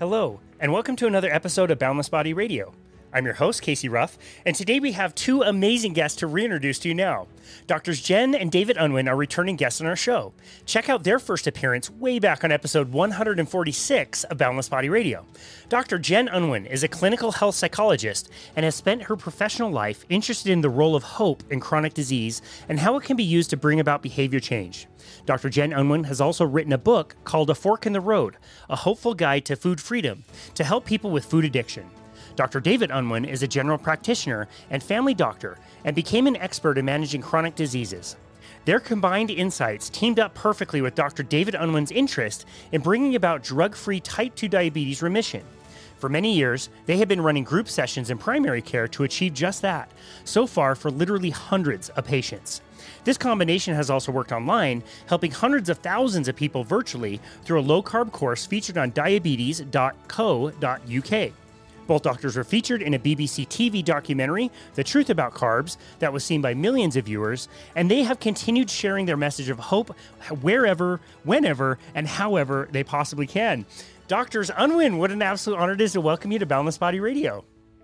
Hello, and welcome to another episode of Boundless Body Radio. I'm your host, Casey Ruff, and today we have two amazing guests to reintroduce to you now. Doctors Jen and David Unwin are returning guests on our show. Check out their first appearance way back on episode 146 of Boundless Body Radio. Dr. Jen Unwin is a clinical health psychologist and has spent her professional life interested in the role of hope in chronic disease and how it can be used to bring about behavior change. Dr. Jen Unwin has also written a book called A Fork in the Road, a hopeful guide to food freedom to help people with food addiction. Dr. David Unwin is a general practitioner and family doctor and became an expert in managing chronic diseases. Their combined insights teamed up perfectly with Dr. David Unwin's interest in bringing about drug-free type 2 diabetes remission. For many years, they have been running group sessions in primary care to achieve just that, so far for literally hundreds of patients. This combination has also worked online, helping hundreds of thousands of people virtually through a low-carb course featured on diabetes.co.uk. Both doctors were featured in a BBC TV documentary, The Truth About Carbs, that was seen by millions of viewers, and they have continued sharing their message of hope wherever, whenever, and however they possibly can. Doctors Unwin, what an absolute honor it is to welcome you to Boundless Body Radio.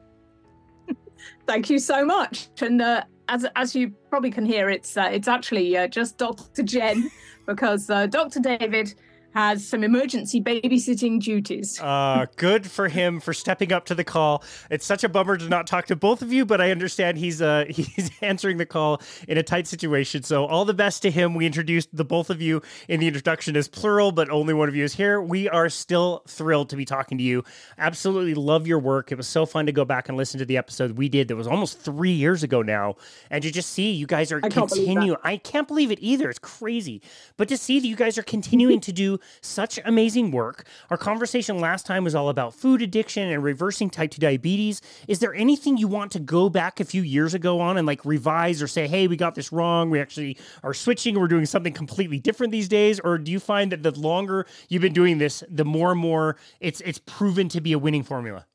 Thank you so much. And as you probably can hear, it's actually just Dr. Jen, because Dr. David has some emergency babysitting duties. Good for him for stepping up to the call. It's such a bummer to not talk to both of you, but I understand he's answering the call in a tight situation. So all the best to him. We introduced the both of you in the introduction as plural, but only one of you is here. We are still thrilled to be talking to you. Absolutely love your work. It was so fun to go back and listen to the episode we did that was almost 3 years ago now. And to just see you guys are continuing. I can't believe it either. It's crazy. But to see that you guys are continuing to do such amazing work. Our conversation last time was all about food addiction and reversing type 2 diabetes. Is there anything you want to go back a few years ago on and like revise or say, hey, we got this wrong. We actually are switching. We're doing something completely different these days. Or do you find that the longer you've been doing this, the more and more it's proven to be a winning formula?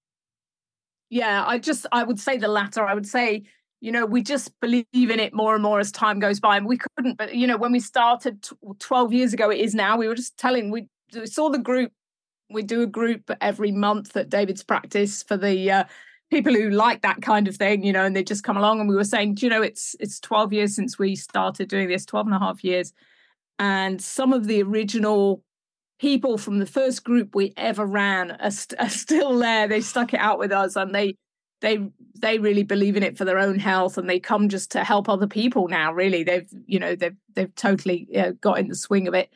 Yeah, I would say the latter. I would say, we just believe in it more and more as time goes by. And we couldn't, but, when we started 12 years ago, it is now, we were just we saw the group. We do a group every month at David's practice for the people who like that kind of thing, and they just come along. And we were saying, it's 12 years since we started doing this, 12 and a half years. And some of the original people from the first group we ever ran are still there. They stuck it out with us, and they really believe in it for their own health, and they come just to help other people now. Really, they've totally got in the swing of it.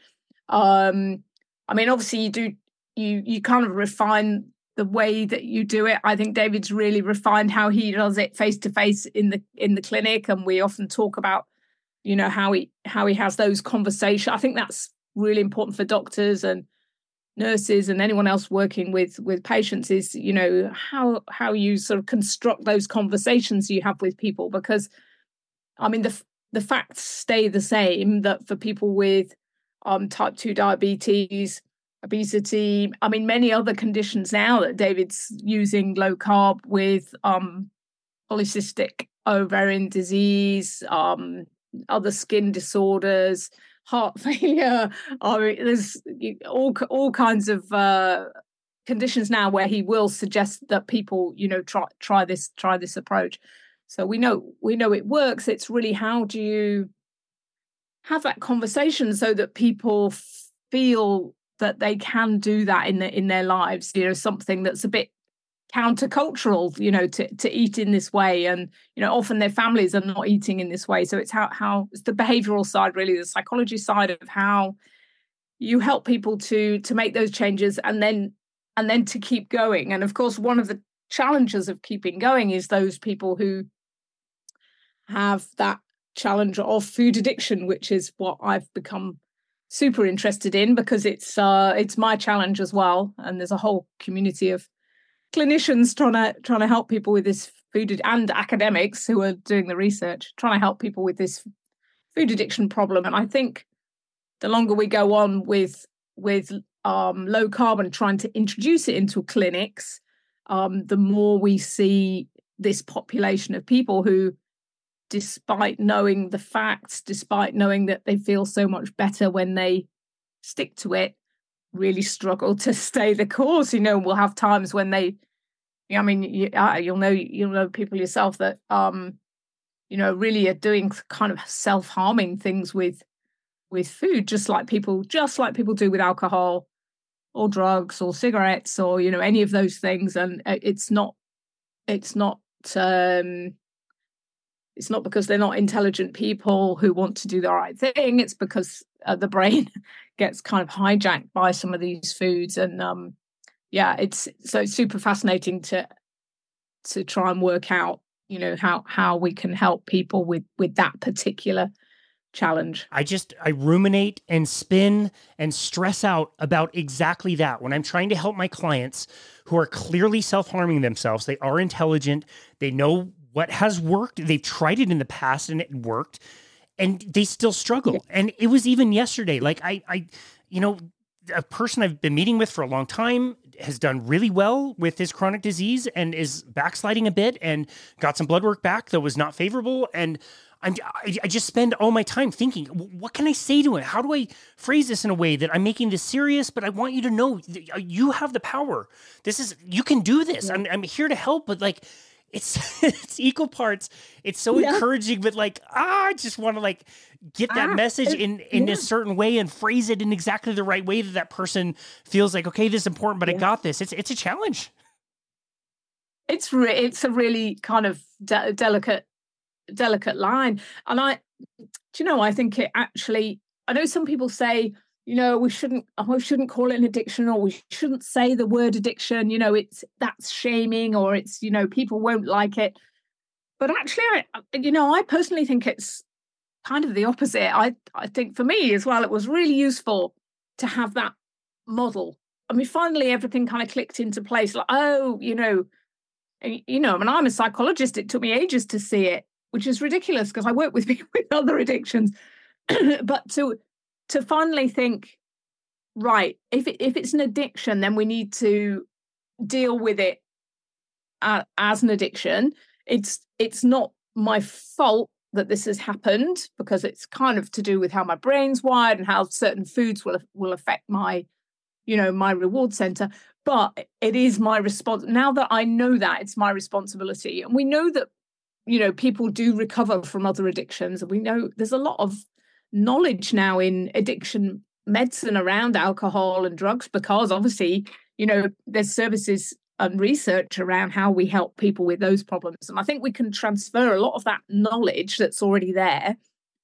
Obviously you kind of refine the way that you do it. I think David's really refined how he does it face to face in the clinic, and we often talk about how he has those conversations. I think that's really important for doctors and nurses and anyone else working with patients is, how you sort of construct those conversations you have with people, because the facts stay the same, that for people with type 2 diabetes, obesity, many other conditions now that David's using low carb with, polycystic ovarian disease, other skin disorders, heart failure. There's all kinds of conditions now where he will suggest that people, try this approach. So we know it works. It's really, how do you have that conversation so that people feel that they can do that in their lives? Something that's a bit countercultural, to eat in this way, and often their families are not eating in this way. So it's how it's the behavioral side, really, the psychology side of how you help people to make those changes and then to keep going. And of course, one of the challenges of keeping going is those people who have that challenge of food addiction, which is what I've become super interested in, because it's my challenge as well. And there's a whole community of clinicians trying to help people with this food, and academics who are doing the research, trying to help people with this food addiction problem. And I think the longer we go on with low carb and trying to introduce it into clinics, the more we see this population of people who, despite knowing the facts, despite knowing that they feel so much better when they stick to it, really struggle to stay the course. We'll have times when they, I mean, you'll know people yourself that, really are doing kind of self-harming things with food, just like people do with alcohol or drugs or cigarettes or, any of those things. And it's not because they're not intelligent people who want to do the right thing. It's because the brain gets kind of hijacked by some of these foods. And it's super fascinating to try and work out, how we can help people with that particular challenge. I ruminate and spin and stress out about exactly that when I'm trying to help my clients who are clearly self-harming themselves. They are intelligent. They know what has worked. They've tried it in the past and it worked, and they still struggle. Yeah. And it was even yesterday. Like a person I've been meeting with for a long time has done really well with his chronic disease and is backsliding a bit and got some blood work back that was not favorable. And I just spend all my time thinking, what can I say to him? How do I phrase this in a way that I'm making this serious, but I want you to know you have the power. You can do this. Yeah. I'm here to help, but like, it's equal parts. It's so encouraging, but like, I just want to like get that message in a certain way and phrase it in exactly the right way that person feels like, okay, this is important, but I got this. It's a challenge. It's a really kind of delicate line. And I think it actually, I know some people say, we shouldn't call it an addiction, or we shouldn't say the word addiction, that's shaming, or it's, people won't like it. But actually, I personally think it's kind of the opposite. I think for me as well, it was really useful to have that model. I mean, finally, everything kind of clicked into place. Like, I mean, I'm a psychologist. It took me ages to see it, which is ridiculous because I work with people with other addictions. But to finally think, right, if it's an addiction, then we need to deal with it as an addiction. It's not my fault that this has happened, because it's kind of to do with how my brain's wired and how certain foods will affect my, my reward center. But it is my response. Now that I know that, it's my responsibility. And we know that, people do recover from other addictions. And we know there's a lot of knowledge now in addiction medicine around alcohol and drugs, because obviously, there's services and research around how we help people with those problems. And I think we can transfer a lot of that knowledge that's already there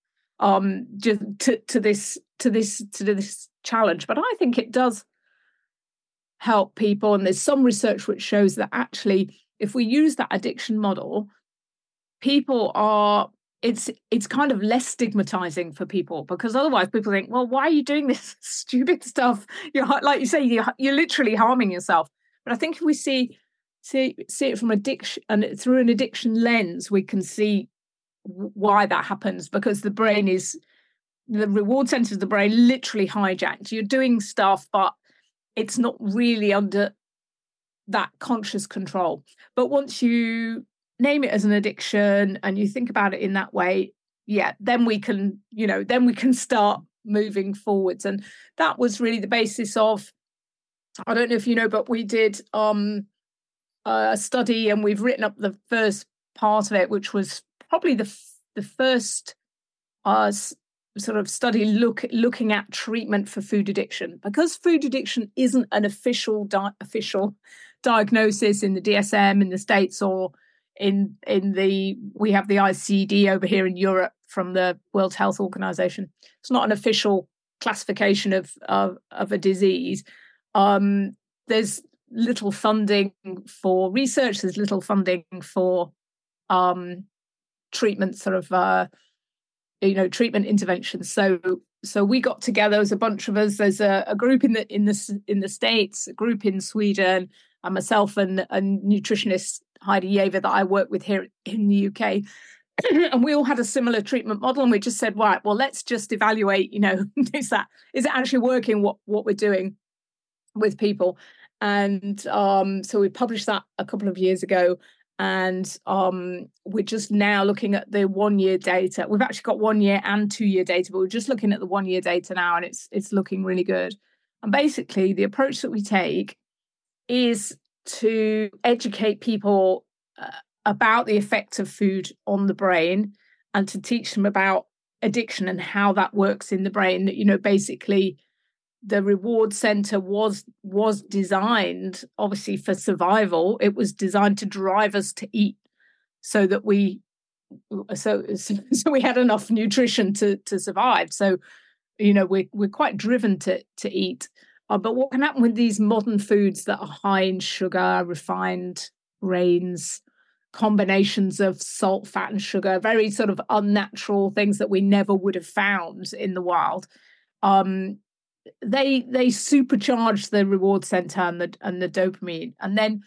to this challenge. But I think it does help people. And there's some research which shows that actually, if we use that addiction model, people are, it's kind of less stigmatizing for people, because otherwise people think, well, why are you doing this stupid stuff? You're, like you say, you're literally harming yourself. But I think if we see it from addiction and through an addiction lens, we can see why that happens, because the reward centers of the brain literally hijacked. You're doing stuff, but it's not really under that conscious control. But once you name it as an addiction and you think about it in that way, then we can start moving forwards. And that was really the basis of, I don't know if you know, but we did a study, and we've written up the first part of it, which was probably the first sort of study looking at treatment for food addiction, because food addiction isn't an official diagnosis in the DSM in the States, or we have the ICD over here in Europe from the World Health Organization. It's not an official classification of a disease. There's little funding for research. There's little funding for treatment, sort of treatment interventions. So we got together as a bunch of us. There's a group in the States, a group in Sweden, and myself and a nutritionist, Heidi Yever, that I work with here in the UK. And we all had a similar treatment model, and we just said, right, well, let's just evaluate, is it actually working what we're doing with people? And so we published that a couple of years ago, and we're just now looking at the 1 year data. We've actually got 1 year and 2 year data, but we're just looking at the 1 year data now, and it's looking really good. And basically, the approach that we take is to educate people about the effect of food on the brain, and to teach them about addiction and how that works in the brain. You know, basically, the reward center was designed obviously for survival. It was designed to drive us to eat, so that we had enough nutrition to survive. So, you know, we're quite driven to eat. But what can happen with these modern foods that are high in sugar, refined grains, combinations of salt, fat, and sugar, very sort of unnatural things that we never would have found in the wild. They supercharge the reward center and the dopamine, and then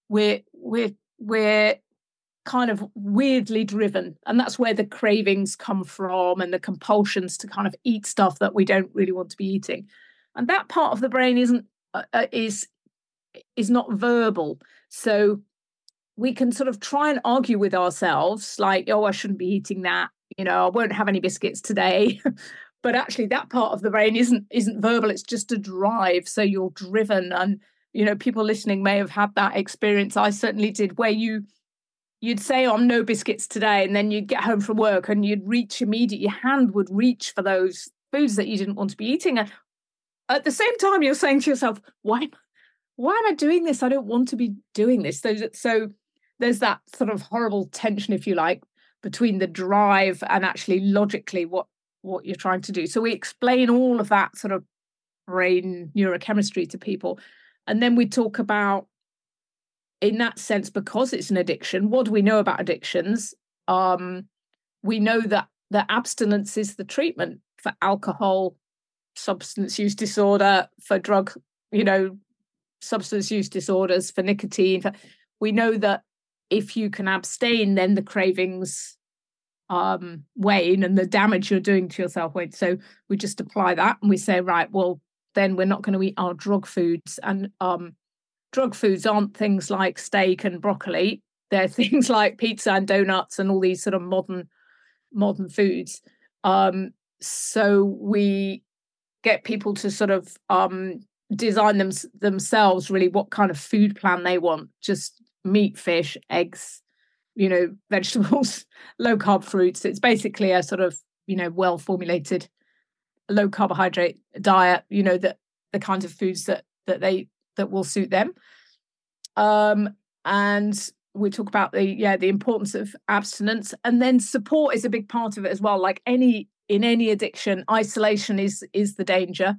we're kind of weirdly driven, and that's where the cravings come from, and the compulsions to kind of eat stuff that we don't really want to be eating. And that part of the brain is not verbal, so we can sort of try and argue with ourselves, like, oh, I shouldn't be eating that, you know, I won't have any biscuits today. But actually that part of the brain isn't verbal, it's just a drive. So you're driven. And, you know, people listening may have had that experience. I certainly did, where you'd say, oh, no biscuits today, and then you'd get home from work and you'd reach immediately, your hand would reach for those foods that you didn't want to be eating. And at the same time, you're saying to yourself, why am I doing this? I don't want to be doing this. So there's that sort of horrible tension, if you like, between the drive and actually logically what you're trying to do. So we explain all of that sort of brain neurochemistry to people. And then we talk about, in that sense, because it's an addiction, what do we know about addictions? We know that abstinence is the treatment for alcohol, substance use disorder, for drug, you know, substance use disorders, for nicotine. We know that if you can abstain, then the cravings wane and the damage you're doing to yourself wanes. So we just apply that and we say, right, well, then we're not going to eat our drug foods. And drug foods aren't things like steak and broccoli. They're things like pizza and donuts and all these sort of modern foods. So we get people to sort of design themselves really what kind of food plan they want. Just meat, fish, eggs, you know, vegetables, low carb fruits. It's basically a sort of, you know, well formulated low carbohydrate diet, you know, that the kinds of foods that will suit them. And we talk about the importance of abstinence, and then support is a big part of it as well. Like in any addiction, isolation is the danger.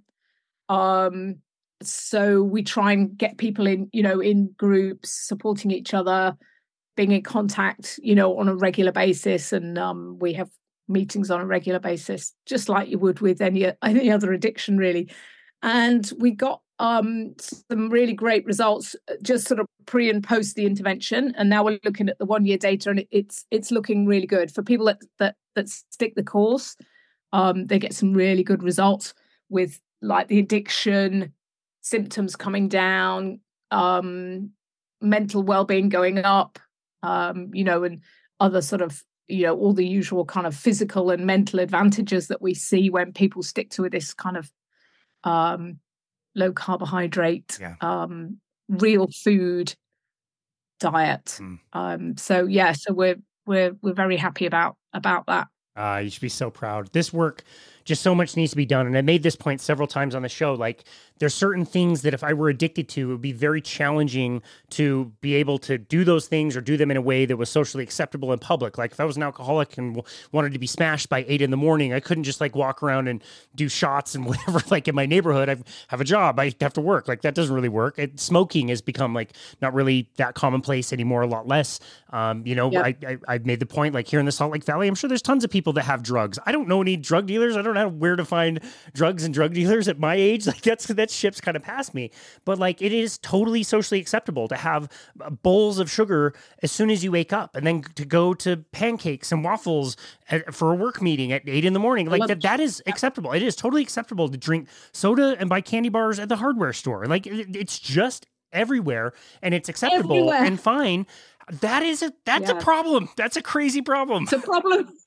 So we try and get people in groups, supporting each other, being in contact, you know, on a regular basis. And we have meetings on a regular basis, just like you would with any other addiction, really. And we got some really great results just sort of pre and post the intervention. And now we're looking at the 1 year data, and it's looking really good for people that stick the course. They get some really good results with, like, the addiction symptoms coming down, mental well-being going up, you know, and other sort of, you know, all the usual kind of physical and mental advantages that we see when people stick to this kind of low carbohydrate, real food diet. So we're very happy about that. You should be so proud. This work, just so much needs to be done. And I made this point several times on the show. Like, there's certain things that if I were addicted to, it would be very challenging to be able to do those things or do them in a way that was socially acceptable in public. Like, if I was an alcoholic and wanted to be smashed by 8 a.m, I couldn't just like walk around and do shots and whatever. Like in my neighborhood, I have a job, I have to work. Like, that doesn't really work. Smoking has become like not really that commonplace anymore, a lot less. You know, yep. I made the point, like here in the Salt Lake Valley, I'm sure there's tons of people that have drugs. I don't know any drug dealers. I don't know where to find drugs and drug dealers at my age. Like that ship's kind of past me. But like, it is totally socially acceptable to have bowls of sugar as soon as you wake up, and then to go to pancakes and waffles for a work meeting at 8 a.m. Like that is acceptable. It is totally acceptable to drink soda and buy candy bars at the hardware store. Like it's just everywhere, and it's acceptable and fine. That's a problem. That's a crazy problem. It's a problem.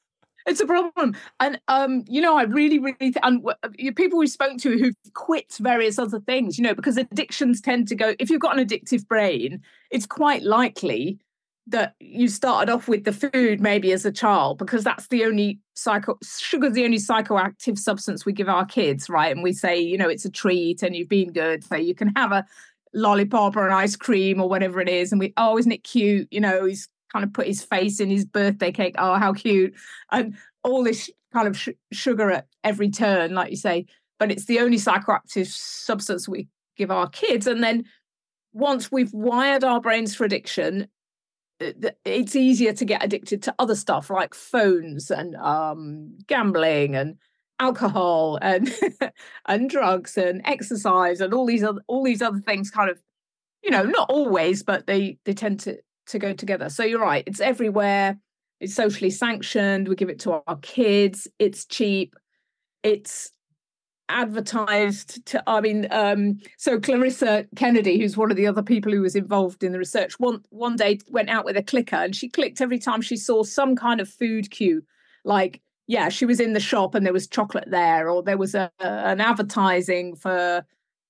It's a problem. And, I really, really, people we've spoken to who've quit various other things, because addictions tend to go, if you've got an addictive brain, it's quite likely that you started off with the food maybe as a child, because that's the only sugar's the only psychoactive substance we give our kids, right? And we say, it's a treat and you've been good, so you can have a lollipop or an ice cream or whatever it is. And isn't it cute? He's kind of put his face in his birthday cake. Oh, how cute. And all this kind of sugar at every turn, like you say, but it's the only psychoactive substance we give our kids. And then once we've wired our brains for addiction, it's easier to get addicted to other stuff like phones and gambling and alcohol and and drugs and exercise and all these other things, kind of, not always, but they tend to go together. So you're right, it's everywhere. It's socially sanctioned. We give it to our kids. It's cheap. It's advertised to, so Clarissa Kennedy, who's one of the other people who was involved in the research, one day went out with a clicker and she clicked every time she saw some kind of food cue, like, yeah, she was in the shop and there was chocolate there, or there was an advertising for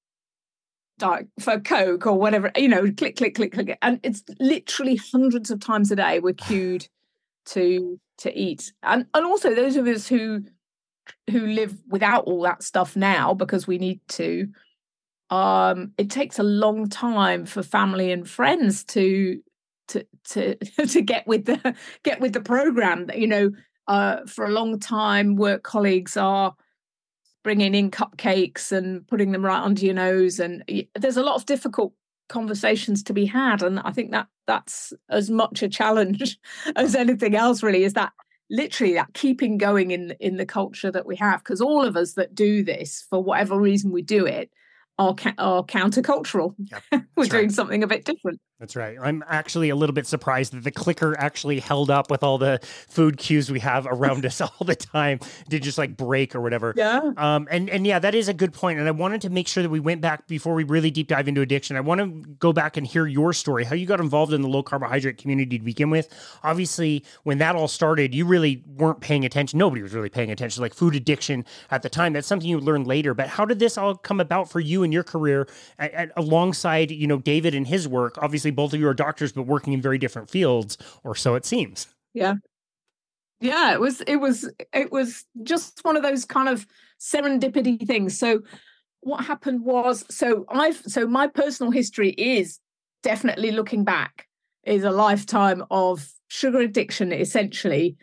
Coke or whatever, click, click, click, click. And it's literally hundreds of times a day we're cued to eat. And also those of us who live without all that stuff now because we need to, it takes a long time for family and friends to get with the program. For a long time, work colleagues are bringing in cupcakes and putting them right under your nose, and there's a lot of difficult conversations to be had. And I think that's as much a challenge as anything else, really, is that literally that keeping going in the culture that we have, because all of us that do this, for whatever reason we do it, are countercultural. Yep, we're doing something a bit different. That's right. I'm actually a little bit surprised that the clicker actually held up with all the food cues we have around us all the time to just like break or whatever. Yeah. And yeah, that is a good point. And I wanted to make sure that we went back before we really deep dive into addiction. I want to go back and hear your story, how you got involved in the low carbohydrate community to begin with. Obviously, when that all started, you really weren't paying attention. Nobody was really paying attention to like food addiction at the time. That's something you learned later. But how did this all come about for you in your career alongside, David and his work? Obviously, both of you are doctors, but working in very different fields, or so it seems. Yeah. It was just one of those kind of serendipity things. So what happened was, so my personal history is definitely, looking back, is a lifetime of sugar addiction, essentially.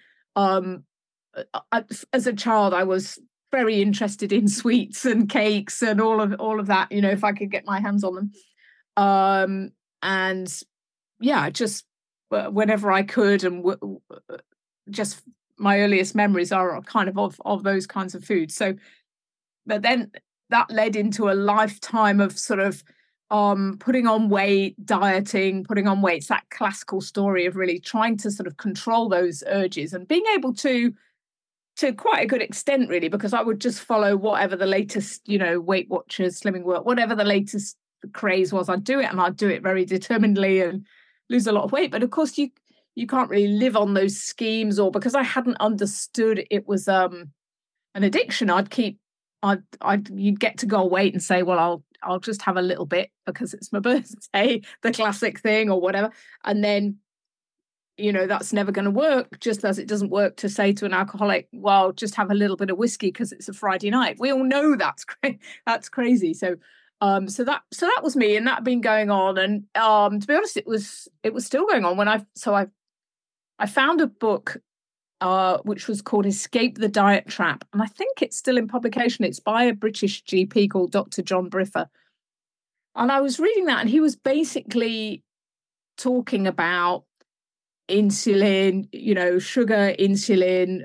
As a child, I was very interested in sweets and cakes and all of that, if I could get my hands on them. And yeah, just whenever I could, and just my earliest memories are kind of those kinds of foods. So, but then that led into a lifetime of sort of putting on weight, dieting, putting on weight. It's that classical story of really trying to sort of control those urges and being able to quite a good extent, really, because I would just follow whatever the latest, Weight Watchers, Slimming World, whatever the latest craze was, I'd do it, and I'd do it very determinedly and lose a lot of weight. But of course you can't really live on those schemes, or because I hadn't understood it was an addiction, you'd get to go weight and say, well, I'll just have a little bit because it's my birthday, the classic thing, or whatever. And then that's never going to work, just as it doesn't work to say to an alcoholic, well, just have a little bit of whiskey because it's a Friday night. We all know that's crazy. So that was me, and that had been going on. And to be honest, it was still going on when I found a book which was called Escape the Diet Trap, and I think it's still in publication. It's by a British GP called Dr. John Briffa, and I was reading that, and he was basically talking about insulin, sugar, insulin,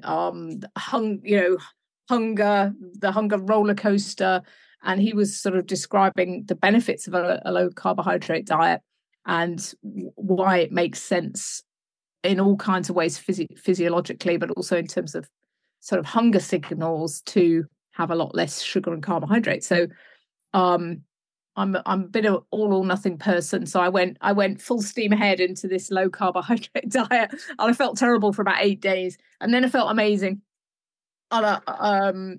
hunger, the hunger roller coaster. And he was sort of describing the benefits of a low carbohydrate diet and why it makes sense in all kinds of ways, physiologically, but also in terms of sort of hunger signals, to have a lot less sugar and carbohydrates. So I'm a bit of all or nothing person. So I went full steam ahead into this low carbohydrate diet, and I felt terrible for about 8 days, and then I felt amazing. And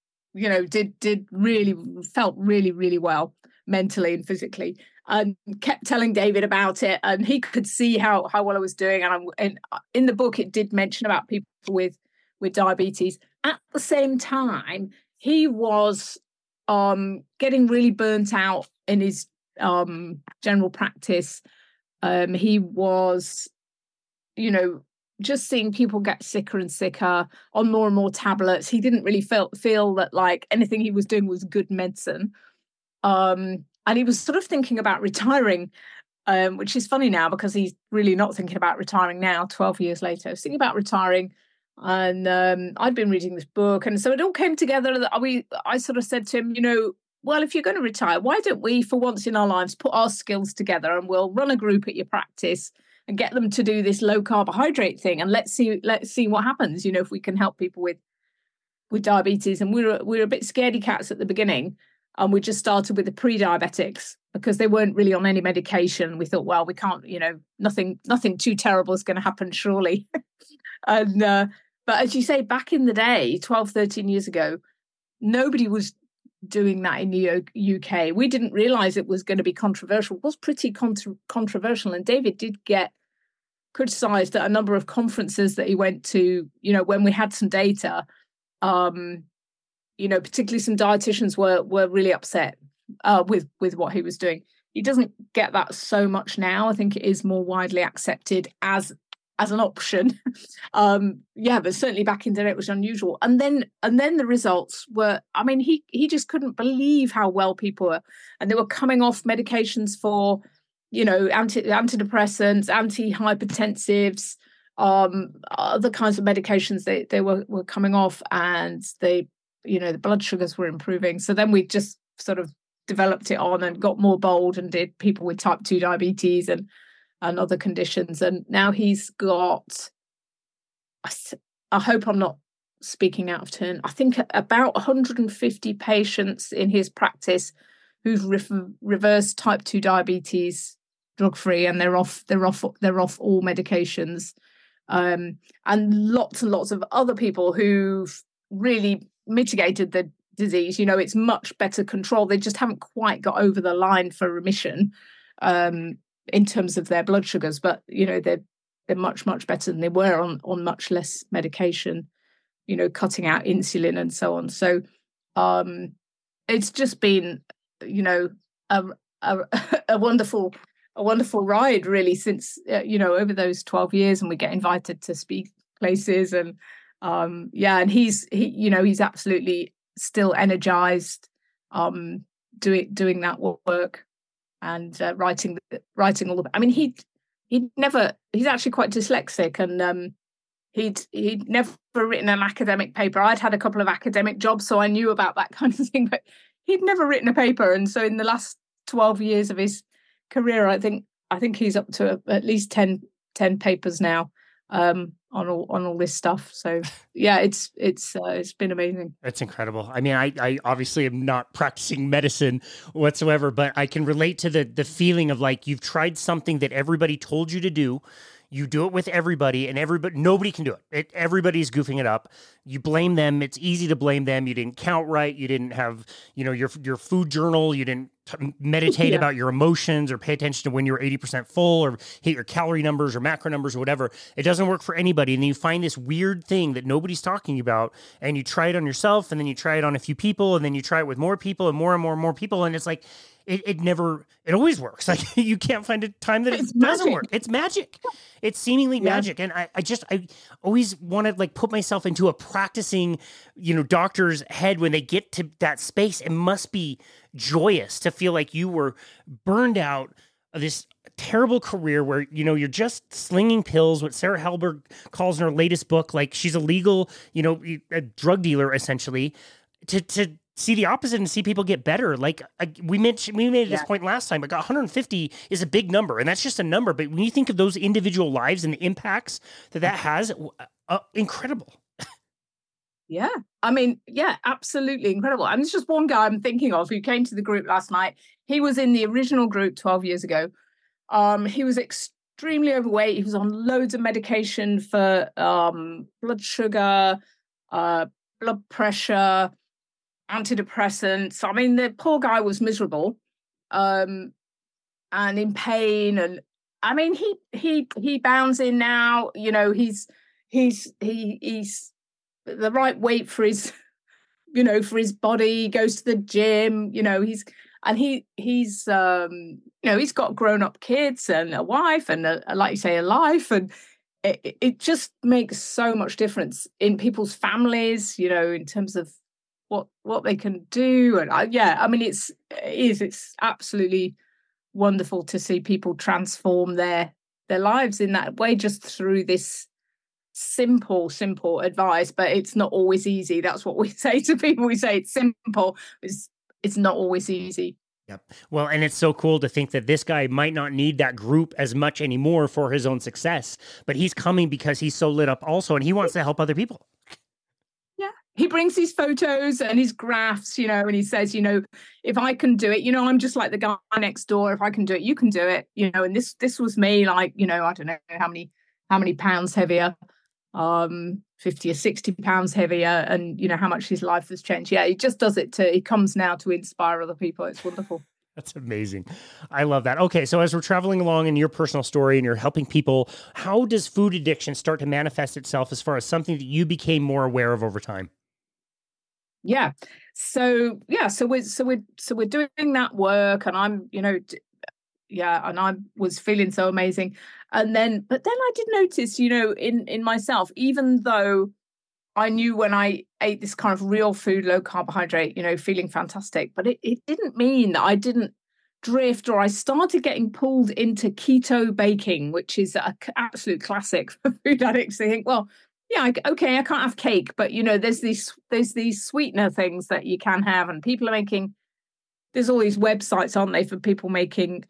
felt really, really well mentally and physically, and kept telling David about it, and he could see how well I was doing. And in the book, it did mention about people with diabetes. At the same time, he was getting really burnt out in his general practice. He was, just seeing people get sicker and sicker on more and more tablets. He didn't really feel that like anything he was doing was good medicine. And he was sort of thinking about retiring, which is funny now because he's really not thinking about retiring now, 12 years later. He's thinking about retiring. And I'd been reading this book. And so it all came together that I sort of said to him, well, if you're going to retire, why don't we, for once in our lives, put our skills together and we'll run a group at your practice and get them to do this low carbohydrate thing, and let's see what happens. If we can help people with diabetes. And we were a bit scaredy cats at the beginning, and we just started with the pre-diabetics because they weren't really on any medication. We thought, well, we can't, nothing too terrible is going to happen, surely. And but as you say, back in the day, 12, 13 years ago, nobody was doing that in the UK. We didn't realize it was going to be controversial. It was pretty controversial. And David did get criticized at a number of conferences that he went to, when we had some data. Particularly some dietitians were really upset with what he was doing. He doesn't get that so much now. I think it is more widely accepted as an option. But certainly back in the day it was unusual. And then the results were, he just couldn't believe how well people were. And they were coming off medications for, antidepressants, antihypertensives, other kinds of medications they were coming off, and the blood sugars were improving. So then we just sort of developed it on and got more bold and did people with type 2 diabetes and other conditions. And now he's got, I hope I'm not speaking out of turn, I think about 150 patients in his practice who've reversed type 2 diabetes drug-free, and they're off all medications. And lots and lots of other people who've really mitigated the disease. It's much better control. They just haven't quite got over the line for remission in terms of their blood sugars, but they're much, much better than they were on much less medication, cutting out insulin and so on. So it's just been, a wonderful ride, really, since over those 12 years, and we get invited to speak places, and and he's absolutely still energized doing that work. And writing all of it. He's actually quite dyslexic, and he'd never written an academic paper. I'd had a couple of academic jobs, so I knew about that kind of thing, but he'd never written a paper. And so in the last 12 years of his career, I think he's up to at least 10 papers now on all this stuff. So yeah, it's been amazing. That's incredible. I obviously am not practicing medicine whatsoever, but I can relate to the feeling of like you've tried something that everybody told you to do. You do it with everybody, and nobody can do it. Everybody's goofing it up. You blame them. It's easy to blame them. You didn't count right. You didn't have, your food journal. You didn't meditate about your emotions or pay attention to when you're 80% full or hit your calorie numbers or macro numbers or whatever. It doesn't work for anybody. And then you find this weird thing that nobody's talking about, and you try it on yourself, and then you try it on a few people, and then you try it with more people and more and more and more people. And it's like, it always works. Like you can't find a time that it doesn't work. It's magic. It's seemingly magic. And I always want to like put myself into a practicing, doctor's head when they get to that space. It must be joyous to feel like you were burned out of this terrible career where, you're just slinging pills, what Sarah Hallberg calls in her latest book, like she's a legal, a drug dealer essentially, to see the opposite and see people get better. Like we made this point last time, like 150 is a big number, and that's just a number. But when you think of those individual lives and the impacts that has, incredible. Yeah. I mean, yeah, absolutely incredible. And it's just one guy I'm thinking of who came to the group last night. He was in the original group 12 years ago. He was extremely overweight. He was on loads of medication for blood sugar, blood pressure, antidepressants. I mean, the poor guy was miserable, and in pain. And I mean, he bounds in now. You know, he's the right weight for his, you know, for his body. He goes to the gym. You know, he's you know, he's got grown-up kids and a wife and like you say, a life, and it just makes so much difference in people's families, you know, in terms of what they can do. And I mean, it's absolutely wonderful to see people transform their lives in that way just through this simple advice. But it's not always easy. That's what we say to people. We say it's simple. It's not always easy. Yep. Well, and it's so cool to think that this guy might not need that group as much anymore for his own success, but he's coming because he's so lit up also, and he wants to help other people. Yeah. He brings his photos and his graphs, you know, and he says, you know, if I can do it, you know, I'm just like the guy next door. If I can do it, you can do it, you know. And this was me, like, you know, I don't know how many pounds heavier, 50 or 60 pounds heavier, and you know how much his life has changed. Yeah, he just does it he comes now to inspire other people. It's wonderful. That's amazing. I love that. Okay, so as we're traveling along in your personal story and you're helping people, how does food addiction start to manifest itself as far as something that you became more aware of over time? Yeah. So we're doing that work, and I'm, you know, and I was feeling so amazing. But then I did notice, you know, in myself, even though I knew when I ate this kind of real food, low carbohydrate, you know, feeling fantastic, but it didn't mean that I didn't drift, or I started getting pulled into keto baking, which is an absolute classic for food addicts. They think, well, yeah, okay, I can't have cake, but you know, there's these sweetener things that you can have, and people are making. There's all these websites, aren't they, for people making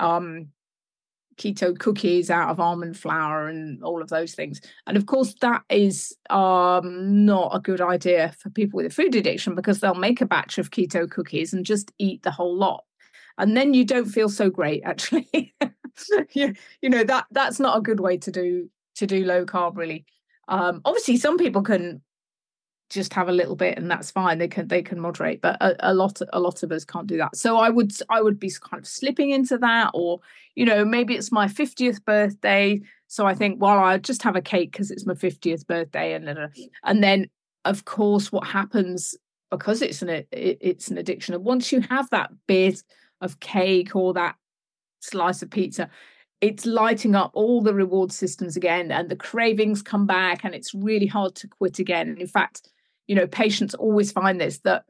keto cookies out of almond flour and all of those things. And of course, that is not a good idea for people with a food addiction, because they'll make a batch of keto cookies and just eat the whole lot. And then you don't feel so great, actually. you know, that's not a good way to do low carb, really. Obviously, some people can just have a little bit and that's fine. They can moderate, but a lot of us can't do that. So I would be kind of slipping into that, or you know, maybe it's my 50th birthday, so I think, well, I'll just have a cake because it's my 50th birthday, and then of course what happens, because it's an addiction, and once you have that bit of cake or that slice of pizza, it's lighting up all the reward systems again, and the cravings come back, and it's really hard to quit again. And in fact, you know, patients always find this, that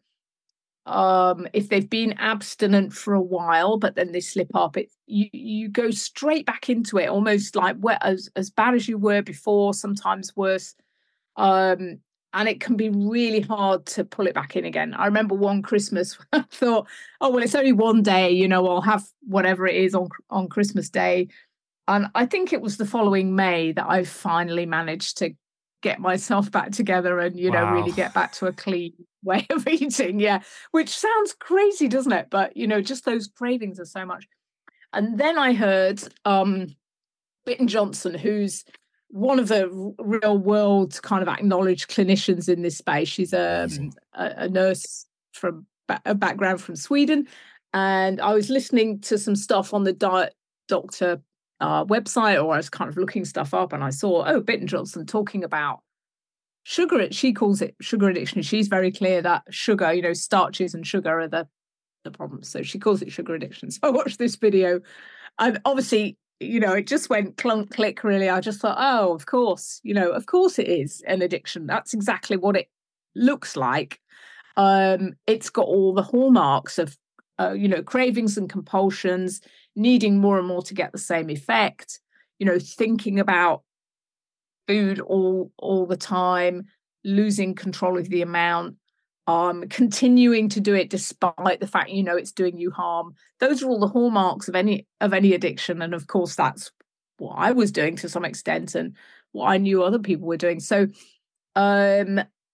if they've been abstinent for a while, but then they slip up, you go straight back into it, almost like as bad as you were before, sometimes worse. And it can be really hard to pull it back in again. I remember one Christmas, I thought, oh, well, it's only one day, you know, I'll have whatever it is on Christmas Day. And I think it was the following May that I finally managed to get myself back together and, you know, really get back to a clean way of eating. Yeah. Which sounds crazy, doesn't it? But, you know, just those cravings are so much. And then I heard Bitten Jonsson, who's one of the real world kind of acknowledged clinicians in this space. She's a nurse from a background from Sweden. And I was listening to some stuff on the Diet Doctor website, or I was kind of looking stuff up, and I saw, Bitten Jonsson talking about sugar. She calls it sugar addiction. She's very clear that sugar, you know, starches and sugar are the problem. So she calls it sugar addiction. So I watched this video, and obviously, you know, it just went clunk click, really. I just thought, oh, of course, you know, of course it is an addiction. That's exactly what it looks like. It's got all the hallmarks of you know, cravings and compulsions, needing more and more to get the same effect, you know, thinking about food all the time, losing control of the amount, continuing to do it despite the fact, you know, it's doing you harm. Those are all the hallmarks of any addiction. And of course, that's what I was doing to some extent, and what I knew other people were doing. So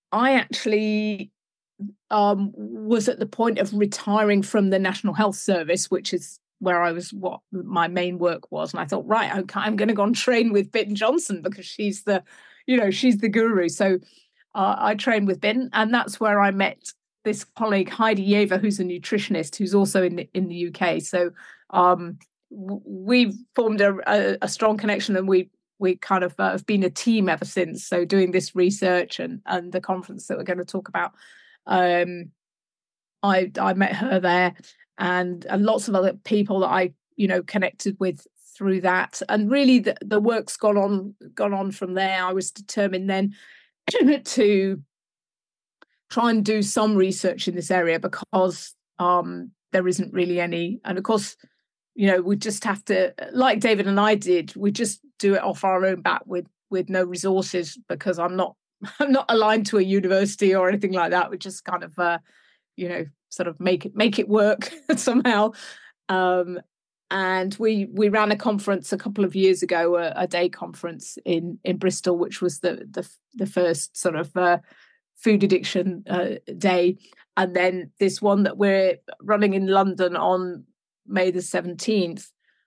I actually was at the point of retiring from the National Health Service, which is where I was, what my main work was. And I thought, right, okay, I'm going to go and train with Bitten Jonsson because she's the guru. So I trained with Bitten, and that's where I met this colleague, Heidi Yever, who's a nutritionist, who's also in the UK. So we've formed a strong connection, and we kind of have been a team ever since. So doing this research and the conference that we're going to talk about, I met her there, and lots of other people that I connected with through that. And really, the work's gone on from there. I was determined then to try and do some research in this area because there isn't really any. And of course, we just have to, like David and I did, we just do it off our own bat with no resources, because I'm not aligned to a university or anything like that. We just kind of sort of make it work somehow. And we ran a conference a couple of years ago, a day conference in Bristol, which was the first sort of food addiction day. And then this one that we're running in London on May the 17th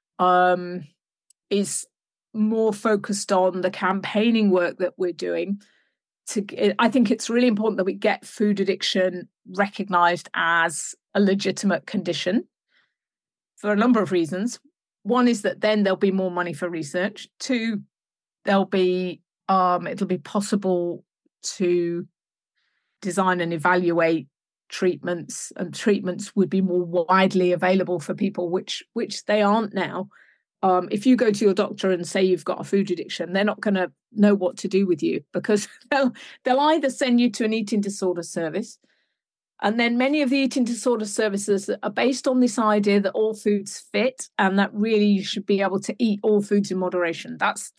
is more focused on the campaigning work that we're doing. I think it's really important that we get food addiction recognised as a legitimate condition for a number of reasons. One is that then there'll be more money for research. Two, it'll be possible to design and evaluate treatments, and treatments would be more widely available for people, which they aren't now. If you go to your doctor and say you've got a food addiction, they're not going to know what to do with you, because they'll either send you to an eating disorder service, and then many of the eating disorder services are based on this idea that all foods fit, and that really you should be able to eat all foods in moderation. That's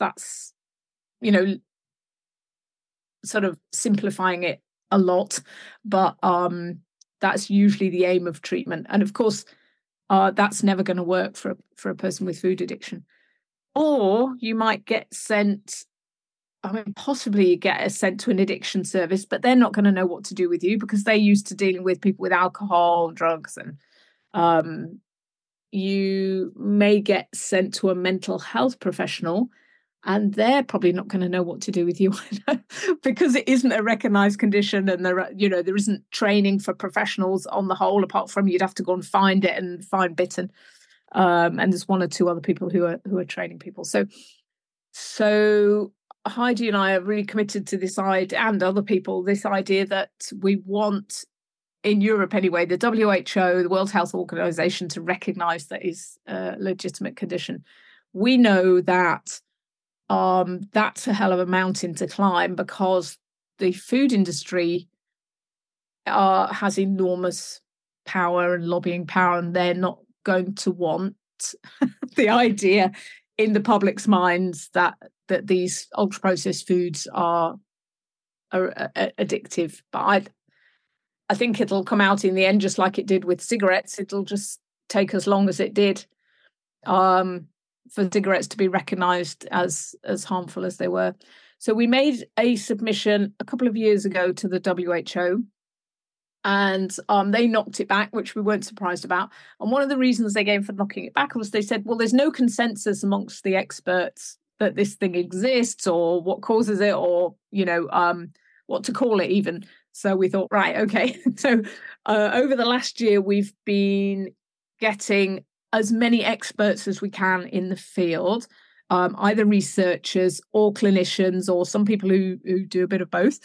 sort of simplifying it a lot, but that's usually the aim of treatment. And of course, that's never going to work for a person with food addiction. Or you might get sent, possibly you get sent to an addiction service, but they're not going to know what to do with you because they're used to dealing with people with alcohol, drugs, and you may get sent to a mental health professional, and they're probably not going to know what to do with you because it isn't a recognised condition, and there isn't training for professionals on the whole, apart from you'd have to go and find it and find Bitten. And there's one or two other people who are training people. So Heidi and I are really committed to this idea, and other people, this idea that we want, in Europe anyway, the WHO, the World Health Organization, to recognise that is a legitimate condition. We know that that's a hell of a mountain to climb, because the food industry has enormous power and lobbying power, and they're not going to want the idea in the public's minds that these ultra processed foods are addictive. But I think it'll come out in the end just like it did with cigarettes. It'll just take as long as it did for cigarettes to be recognised as harmful as they were. So we made a submission a couple of years ago to the WHO, and they knocked it back, which we weren't surprised about. And one of the reasons they gave for knocking it back was they said, well, there's no consensus amongst the experts that this thing exists, or what causes it, or what to call it even. So we thought, right, okay. So over the last year, we've been getting as many experts as we can in the field, either researchers or clinicians, or some people who do a bit of both,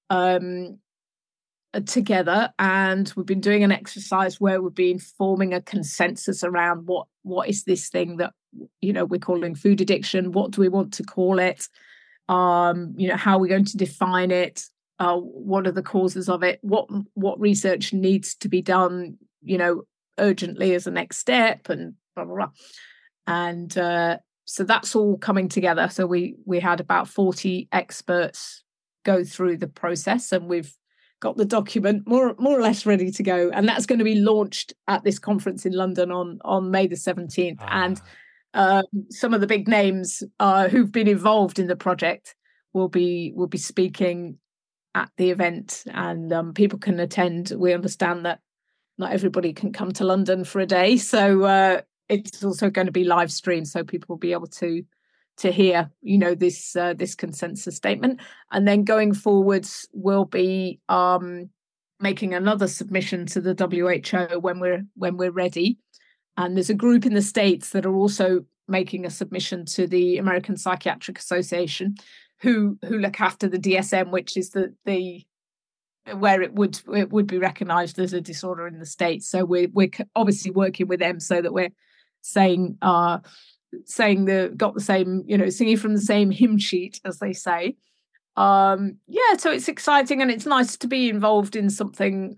together. And we've been doing an exercise where we've been forming a consensus around what is this thing that we're calling food addiction. What do we want to call it? How are we going to define it? What are the causes of it? What research needs to be done urgently as a next step, and blah blah blah. And so that's all coming together. So we had about 40 experts go through the process, and we've got the document more or less ready to go, and that's going to be launched at this conference in London on May the 17th. And some of the big names who've been involved in the project will be speaking at the event, and people can attend. We understand that not everybody can come to London for a day, so it's also going to be live streamed, so people will be able to hear, this consensus statement. And then going forwards, we'll be making another submission to the WHO when we're ready. And there's a group in the States that are also making a submission to the American Psychiatric Association, who look after the DSM, which is the where it would be recognised as a disorder in the States. So we're obviously working with them so that we're saying got the same, singing from the same hymn sheet, as they say. So it's exciting, and it's nice to be involved in something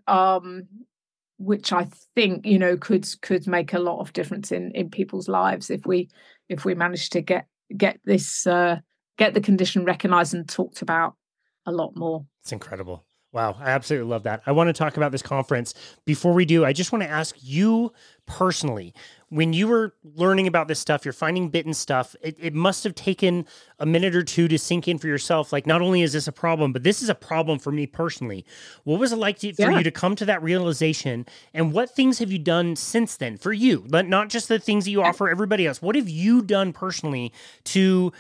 which I think could make a lot of difference in people's lives if we manage to get this get the condition recognized and talked about a lot more. It's incredible. Wow, I absolutely love that. I want to talk about this conference. Before we do, I just want to ask you personally, when you were learning about this stuff, you're finding bitten stuff, it must have taken a minute or two to sink in for yourself. Like, not only is this a problem, but this is a problem for me personally. What was it like for you to come to that realization? And what things have you done since then for you? But not just the things that you offer everybody else. What have you done personally to,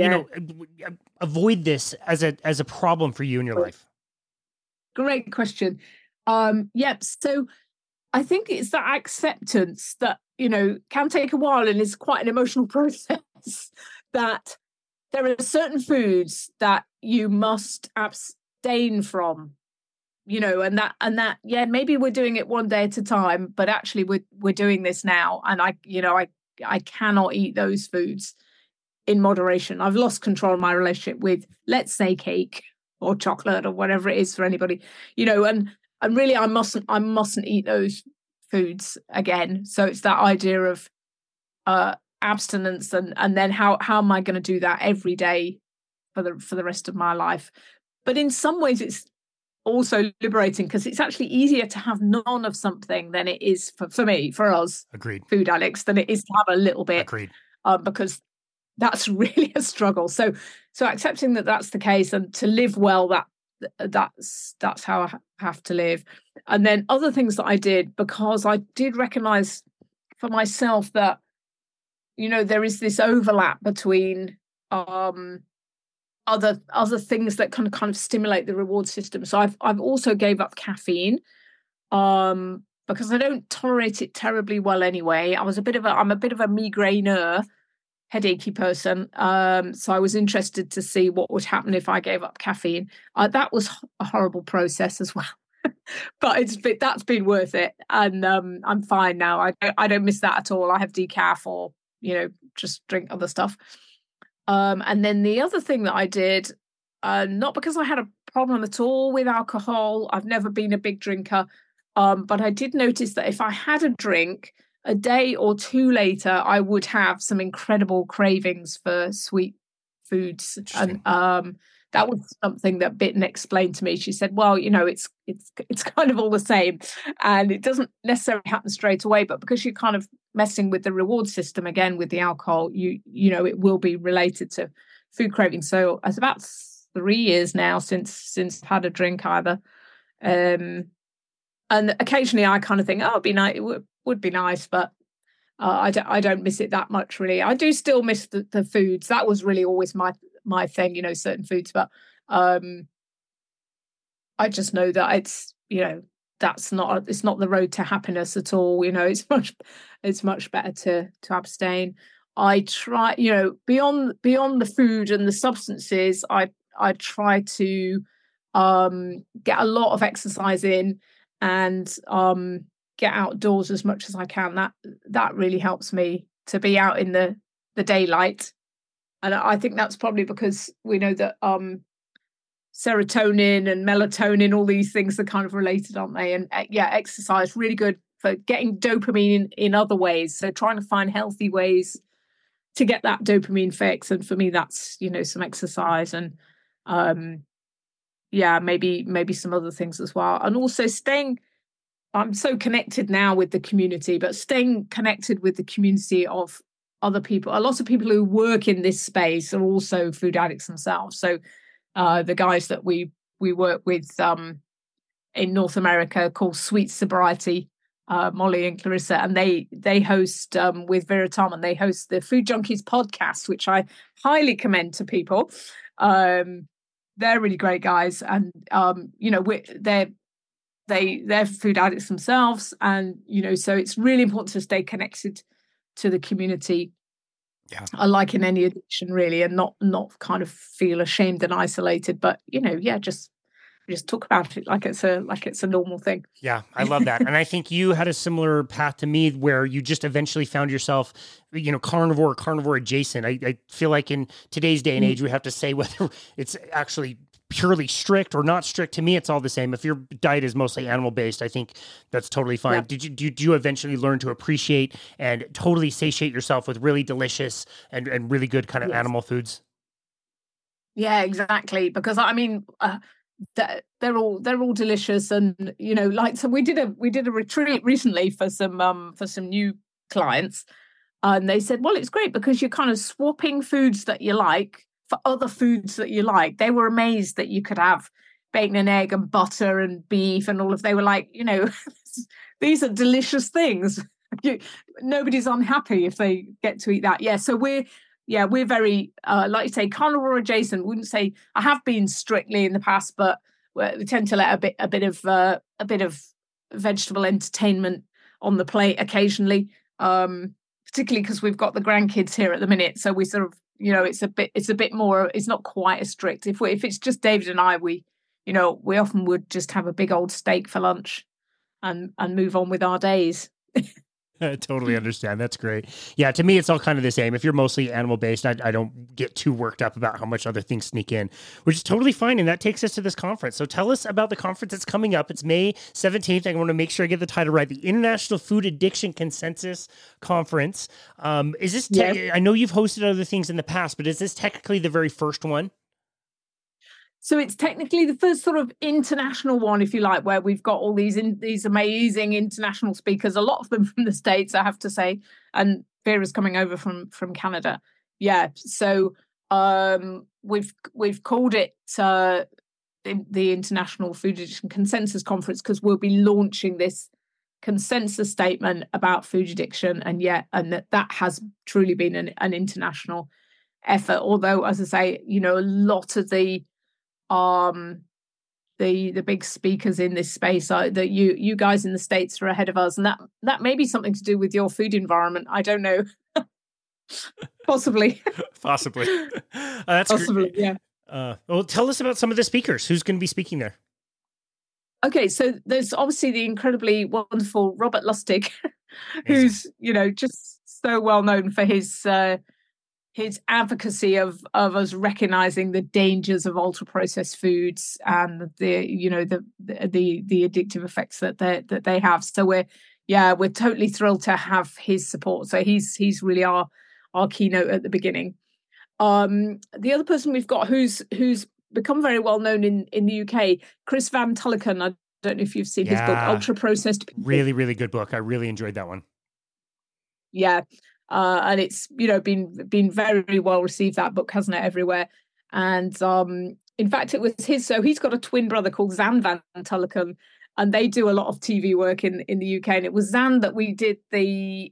avoid this as a problem for you in your life? Great question. So I think it's that acceptance that, can take a while and is quite an emotional process, that there are certain foods that you must abstain from, and that, maybe we're doing it one day at a time, but actually we're doing this now. And I cannot eat those foods in moderation. I've lost control of my relationship with, let's say, cake or chocolate or whatever it is for anybody, and really I mustn't eat those foods again. So it's that idea of abstinence, and then how am I going to do that every day for the rest of my life? But in some ways it's also liberating, because it's actually easier to have none of something than it is for us Agreed. Food addicts, than it is to have a little bit. Agreed. Because that's really a struggle. So accepting that that's the case, and to live well, that's how I have to live. And then other things that I did, because I did recognize for myself that, there is this overlap between other things that can kind of stimulate the reward system. So I've also gave up caffeine, because I don't tolerate it terribly well anyway. I'm a bit of a migraineur, headachy person. So I was interested to see what would happen if I gave up caffeine. That was a horrible process as well, but that's been worth it. And I'm fine now. I don't miss that at all. I have decaf, or, just drink other stuff. And then the other thing that I did, not because I had a problem at all with alcohol, I've never been a big drinker, but I did notice that if I had a drink, a day or two later, I would have some incredible cravings for sweet foods. And that was something that Bitten explained to me. She said, well, it's kind of all the same, and it doesn't necessarily happen straight away, but because you're kind of messing with the reward system again with the alcohol, it will be related to food cravings. So it's about 3 years now since I've had a drink either. And occasionally I kind of think, it'd be nice. It would be nice, but I don't miss it that much, really. I do still miss the foods. That was really always my thing, certain foods. But I just know that it's it's not the road to happiness at all. It's much better to abstain. I try, beyond the food and the substances, I try to get a lot of exercise in, and get outdoors as much as I can. That really helps me to be out in the daylight. And I think that's probably because we know that serotonin and melatonin, all these things are kind of related, aren't they? And exercise really good for getting dopamine in other ways. So trying to find healthy ways to get that dopamine fix. And for me, that's, some exercise, and maybe some other things as well. And also I'm so connected now with the community, but staying connected with the community of other people. A lot of people who work in this space are also food addicts themselves. So the guys that we we work with in North America called Sweet Sobriety, Molly and Clarissa, and they host with Vera Tarman, they host the Food Junkies podcast, which I highly commend to people. They're really great guys, and they're food addicts themselves, and so it's really important to stay connected to the community. Yeah, like in any addiction, really, and not kind of feel ashamed and isolated, but just talk about it like it's a normal thing. Yeah, I love that. And I think you had a similar path to me where you just eventually found yourself, carnivore adjacent. I feel like in today's day and age, we have to say whether it's actually purely strict or not strict. To me, it's all the same. If your diet is mostly animal based, I think that's totally fine. Yeah. Did you eventually learn to appreciate and totally satiate yourself with really delicious and really good kind of animal foods? Yeah, exactly. Because I mean, they're all delicious, and so we did a retreat recently for some new clients, and they said, well, it's great because you're kind of swapping foods that you like for other foods that you like. They were amazed that you could have bacon and egg and butter and beef and all of. They were like, these are delicious things. Nobody's unhappy if they get to eat that. Yeah, so we're very like you say, carnivore adjacent. Wouldn't say I have been strictly in the past, but we tend to let a bit of vegetable entertainment on the plate occasionally, particularly because we've got the grandkids here at the minute. So we sort of, it's a bit more. It's not quite as strict. If it's just David and I, we often would just have a big old steak for lunch, and move on with our days. I totally understand. That's great. Yeah, to me, it's all kind of the same. If you're mostly animal-based, I don't get too worked up about how much other things sneak in, which is totally fine. And that takes us to this conference. So tell us about the conference that's coming up. It's May 17th. I want to make sure I get the title right. The International Food Addiction Consensus Conference. Is this, I know you've hosted other things in the past, but is this technically the very first one? So it's technically the first sort of international one, if you like, where we've got all these amazing international speakers, a lot of them from the States, I have to say, and Vera's coming over from Canada. Yeah, so we've called it the International Food Addiction Consensus Conference because we'll be launching this consensus statement about food addiction, and that has truly been an international effort. Although, as I say, a lot of the big speakers in this space are that you guys in the States are ahead of us, and that may be something to do with your food environment. I don't know. Possibly. That's possibly great. Yeah. Well, tell us about some of the speakers. Who's going to be speaking there? Okay, so there's obviously the incredibly wonderful Robert Lustig, who's just so well known for his advocacy of us recognizing the dangers of ultra processed foods and the addictive effects that they have. So we're totally thrilled to have his support. So he's really our keynote at the beginning. The other person we've got who's become very well known in the UK, Chris Van Tulleken. I don't know if you've seen his book, Ultra Processed People. Really, really good book. I really enjoyed that one. Yeah. And it's been very well received, that book, hasn't it, everywhere? And in fact, it was his. So he's got a twin brother called Zan Van Tulleken, and they do a lot of TV work in the UK. And it was Zan that we did the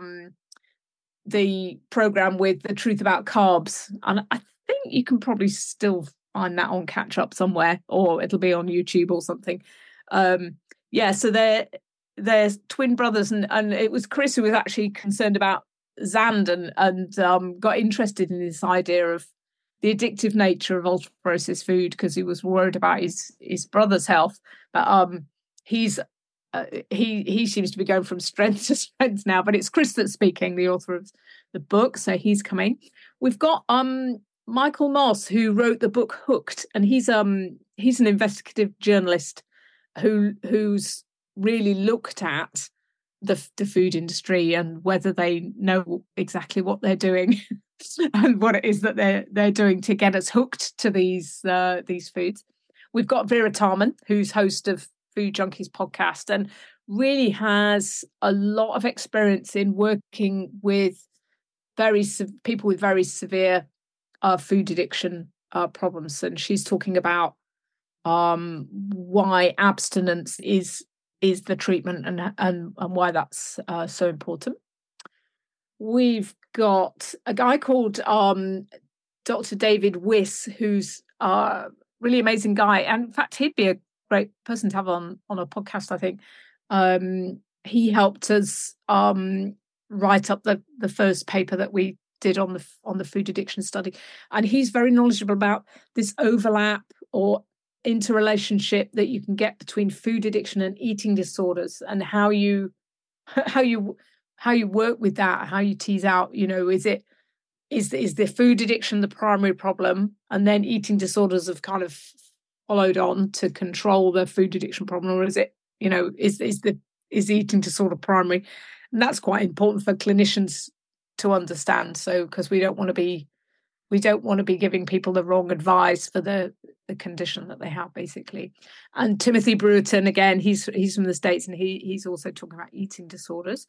program with, The Truth About Carbs, and I think you can probably still find that on catch up somewhere, or it'll be on YouTube or something. So they're twin brothers, and it was Chris who was actually concerned about Zand and got interested in this idea of the addictive nature of ultra processed food because he was worried about his brother's health. But he seems to be going from strength to strength now. But it's Chris that's speaking, the author of the book, so he's coming. We've got Michael Moss, who wrote the book Hooked, and he's an investigative journalist who's really looked at the food industry and whether they know exactly what they're doing and what it is that they're doing to get us hooked to these foods. We've got Vera Tarman, who's host of Food Junkies podcast and really has a lot of experience in working with people with very severe food addiction problems. And she's talking about why abstinence is the treatment and why that's so important. We've got a guy called Dr. David Wiss, who's a really amazing guy. And in fact, he'd be a great person to have on a podcast, I think. He helped us write up the first paper that we did on the food addiction study. And he's very knowledgeable about this overlap or interrelationship that you can get between food addiction and eating disorders, and how you work with that, how you tease out, is the food addiction the primary problem, and then eating disorders have kind of followed on to control the food addiction problem, or is it, is the eating disorder primary? And that's quite important for clinicians to understand. So, because we don't want to be giving people the wrong advice for the condition that they have, basically. And Timothy Brewerton, again, he's from the States, and he's also talking about eating disorders.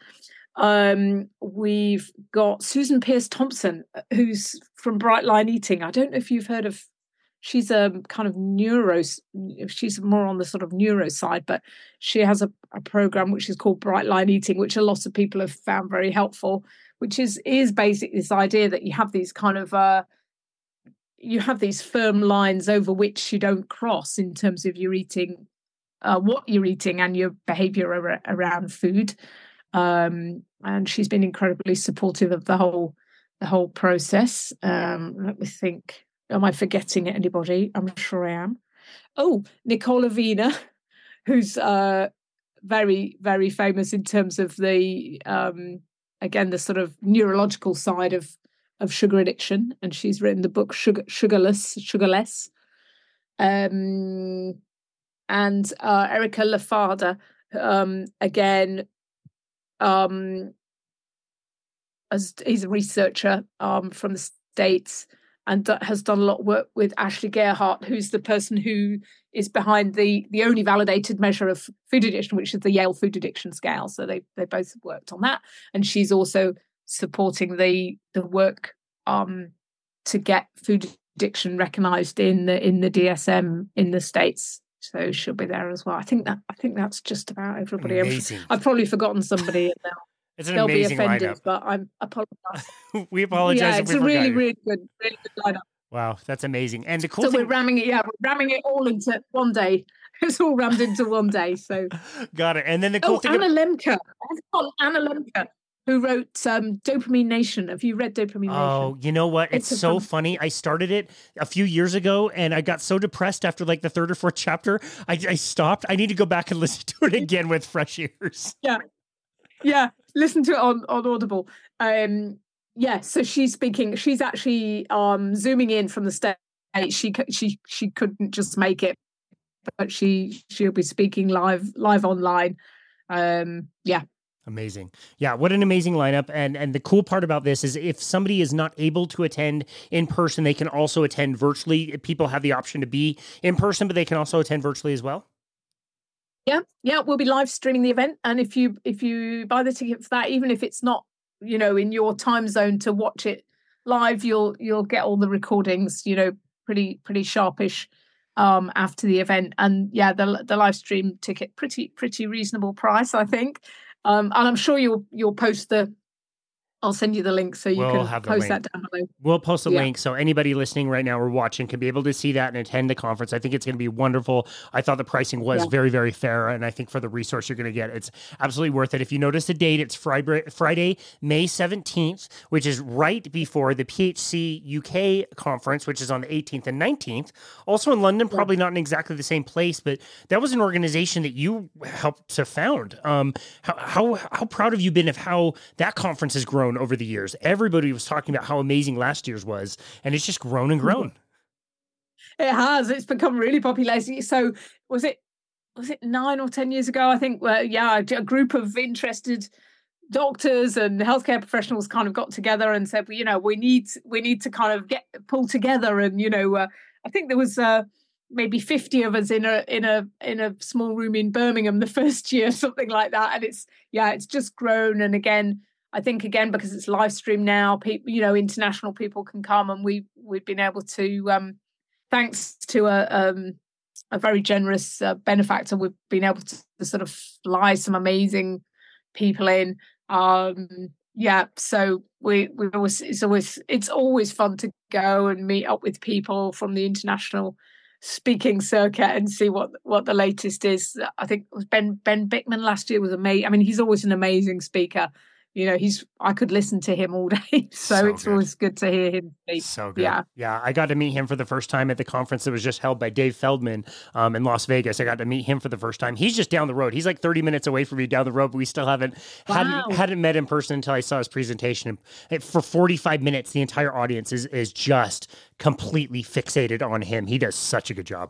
We've got Susan Peirce Thompson, who's from Bright Line Eating. I don't know if you've heard of. She's a kind of she's more on the sort of neuro side, but she has a program which is called Bright Line Eating, which a lot of people have found very helpful, which is basically this idea that you have these kind of you have these firm lines over which you don't cross in terms of your eating, what you're eating, and your behavior around food. And she's been incredibly supportive of the whole process. Let me think. Am I forgetting anybody? I'm sure I am. Oh, Nicola Wiener, who's very, very famous in terms of the again, the sort of neurological side of sugar addiction, and she's written the book Sugarless. And Erica Lafada, again, as he's a researcher from the States, and has done a lot of work with Ashley Gerhardt, who's the person who is behind the only validated measure of food addiction, which is the Yale Food Addiction Scale. So they both worked on that, and she's also supporting the work to get food addiction recognised in the DSM in the States. So she'll be there as well. I think that's just about everybody. I've probably forgotten somebody in there. It's an They'll amazing be offended, lineup. but I apologize. We apologize. Yeah, if it's we a really, forgot. really good lineup. Wow, that's amazing. And the cool So thing, we're ramming it all into one day. It's all rammed into one day. So got it. And then the cool thing. Anna Lemke. I've got Anna Lemke, who wrote Dopamine Nation. Have you read Dopamine Nation? Oh, you know what? It's so funny. I started it a few years ago, and I got so depressed after like the third or fourth chapter. I stopped. I need to go back and listen to it again with fresh ears. Yeah. Listen to it on Audible. So she's speaking. She's actually zooming in from the States. She couldn't just make it, but she'll be speaking live online. Amazing. Yeah, what an amazing lineup. And the cool part about this is if somebody is not able to attend in person, they can also attend virtually. People have the option to be in person, but they can also attend virtually as well. Yeah, we'll be live streaming the event, and if you buy the ticket for that, even if it's not in your time zone to watch it live, you'll get all the recordings pretty sharpish after the event. And yeah, the live stream ticket pretty reasonable price, I think. And I'm sure you'll post I'll send you the link so you can post that down below. We'll post the link so anybody listening right now or watching can be able to see that and attend the conference. I think it's going to be wonderful. I thought the pricing was very, very fair, and I think for the resource you're going to get, it's absolutely worth it. If you notice the date, it's Friday, May 17th, which is right before the PHC UK conference, which is on the 18th and 19th. Also in London, probably not in exactly the same place, but that was an organization that you helped to found. How proud have you been of how that conference has grown over the years? Everybody was talking about how amazing last year's was, and it's just grown and grown. It has. It's become really popular. So was it 9 or 10 years ago? I think. A group of interested doctors and healthcare professionals kind of got together and said, we need to kind of pull together. And I think there was maybe 50 of us in a small room in Birmingham the first year, something like that. And it's just grown. And again, I think because it's live stream now, people, international people can come, and we've been able to, thanks to a very generous benefactor. We've been able to sort of fly some amazing people in. So we always it's always fun to go and meet up with people from the international speaking circuit and see what the latest is. I think it was Ben Bickman last year was amazing. I mean, he's always an amazing speaker. I could listen to him all day. So it's good. Always good to hear him speak. So good. Yeah. I got to meet him for the first time at the conference that was just held by Dave Feldman in Las Vegas. I got to meet him for the first time. He's just down the road. He's like 30 minutes away from me down the road, but we still hadn't met in person until I saw his presentation. For 45 minutes, the entire audience is just completely fixated on him. He does such a good job.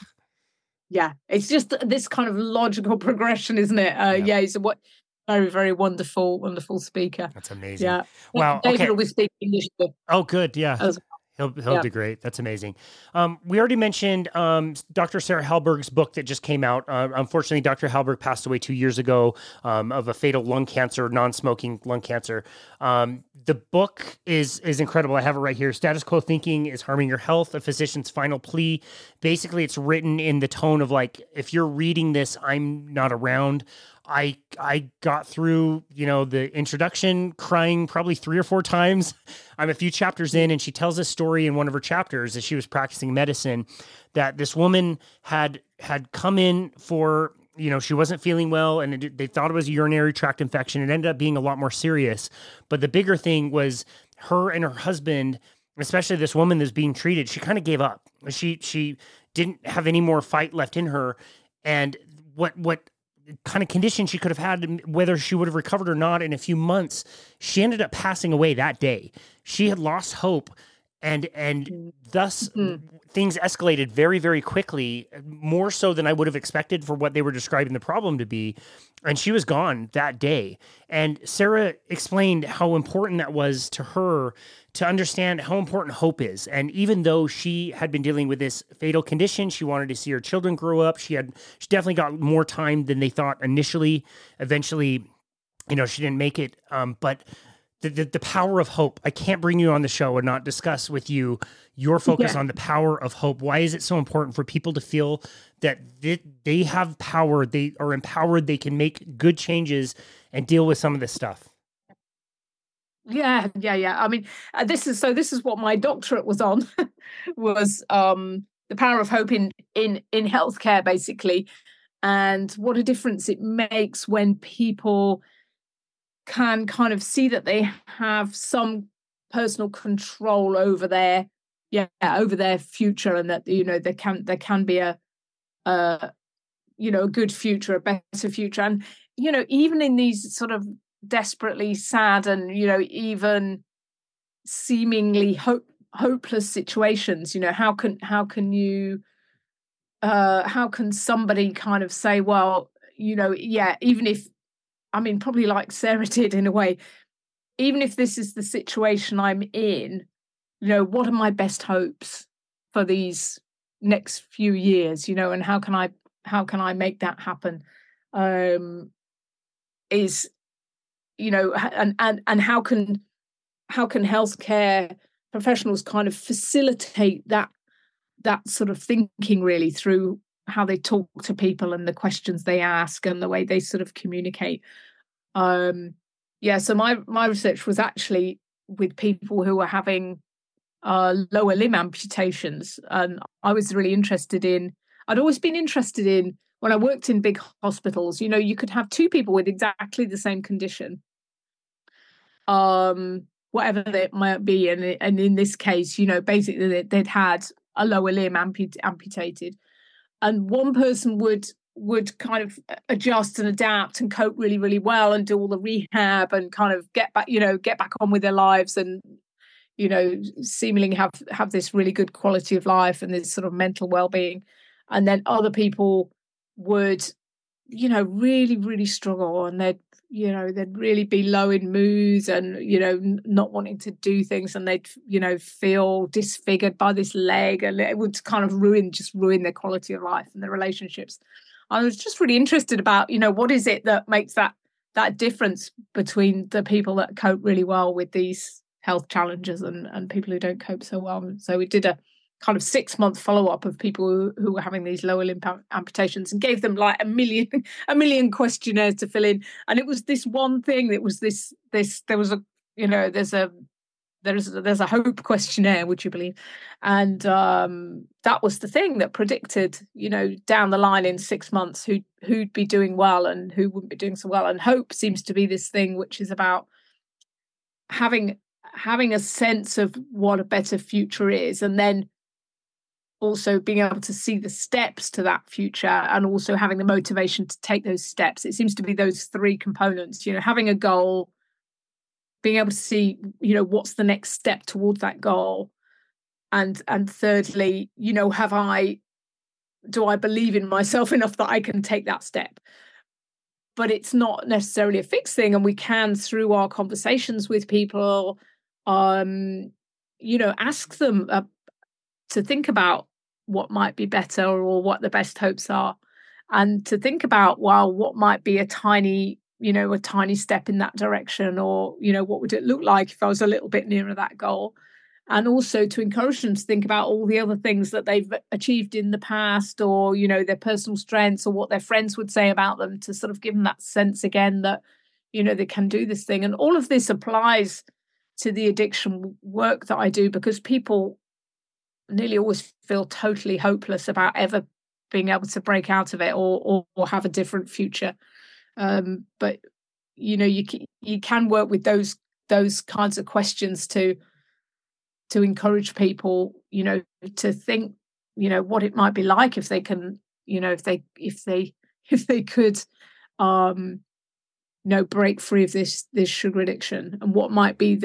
Yeah. It's just this kind of logical progression, isn't it? So what... Very, very wonderful speaker. That's amazing. Yeah. Wow. David will speak English. Oh, good. Yeah. He'll do great. That's amazing. We already mentioned Dr. Sarah Hallberg's book that just came out. Unfortunately, Dr. Hallberg passed away 2 years ago of a fatal lung cancer, non-smoking lung cancer. The book is incredible. I have it right here. Status Quo Thinking is Harming Your Health, A Physician's Final Plea. Basically, it's written in the tone of like, if you're reading this, I'm not around. I got through, the introduction crying probably 3 or 4 times. I'm a few chapters in, and she tells a story in one of her chapters as she was practicing medicine that this woman had come in for, she wasn't feeling well, and they thought it was a urinary tract infection. It ended up being a lot more serious. But the bigger thing was her and her husband, especially this woman that's being treated, she kind of gave up. She didn't have any more fight left in her. And what kind of condition she could have had, whether she would have recovered or not in a few months, she ended up passing away that day. She had lost hope, and thus things escalated very, very quickly, more so than I would have expected for what they were describing the problem to be. And she was gone that day. And Sarah explained how important that was to her to understand how important hope is. And even though she had been dealing with this fatal condition, she wanted to see her children grow up. She definitely got more time than they thought initially. Eventually, she didn't make it. But the power of hope. I can't bring you on the show and not discuss with you your focus on the power of hope. Why is it so important for people to feel that they have power, they are empowered, they can make good changes and deal with some of this stuff? Yeah. I mean, this is what my doctorate was on, was the power of hope in healthcare, basically, and what a difference it makes when people can kind of see that they have some personal control over their future, and that there can be a good future, a better future, and even in these sort of desperately sad and even seemingly hopeless situations, how can somebody kind of say, well, even if, I mean, probably like Sarah did in a way, even if this is the situation I'm in, what are my best hopes for these next few years, and how can I make that happen? And how can healthcare professionals kind of facilitate that sort of thinking, really, through how they talk to people and the questions they ask and the way they sort of communicate. So my research was actually with people who were having lower limb amputations, and I was really I'd always been interested in, when I worked in big hospitals, you could have 2 people with exactly the same condition, whatever it might be, and in this case, basically they'd had a lower limb amputated, and one person would kind of adjust and adapt and cope really, really well and do all the rehab and kind of get back on with their lives and seemingly have this really good quality of life and this sort of mental well-being. And then other people would really, really struggle, and they'd really be low in moods and not wanting to do things, and they'd feel disfigured by this leg, and it would kind of ruin their quality of life and their relationships. I was just really interested about what is it that makes that difference between the people that cope really well with these health challenges and people who don't cope so well. So we did a kind of 6-month follow-up of people who were having these lower limb amputations, and gave them like a million questionnaires to fill in. And it was this one thing that was this there was a, you know, there's a hope questionnaire, would you believe? And that was the thing that predicted, you know, down the line in 6 months who'd be doing well and who wouldn't be doing so well. And hope seems to be this thing which is about having a sense of what a better future is, and then also being able to see the steps to that future, and also having the motivation to take those steps. It seems to be those three components, you know, having a goal, being able to see, you know, what's the next step towards that goal, and thirdly, you know, do I believe in myself enough that I can take that step? But it's not necessarily a fixed thing, and we can, through our conversations with people, you know, ask them to think about what might be better or what the best hopes are, and to think about, well, what might be a tiny step in that direction, or, you know, what would it look like if I was a little bit nearer that goal? And also to encourage them to think about all the other things that they've achieved in the past, or, you know, their personal strengths, or what their friends would say about them, to sort of give them that sense again that, you know, they can do this thing. And all of this applies to the addiction work that I do, because people nearly always feel totally hopeless about ever being able to break out of it or have a different future. But, you know, you can work with those kinds of questions to encourage people, you know, to think, you know, what it might be like if they can, you know, if they could, you know, break free of this sugar addiction, and what might be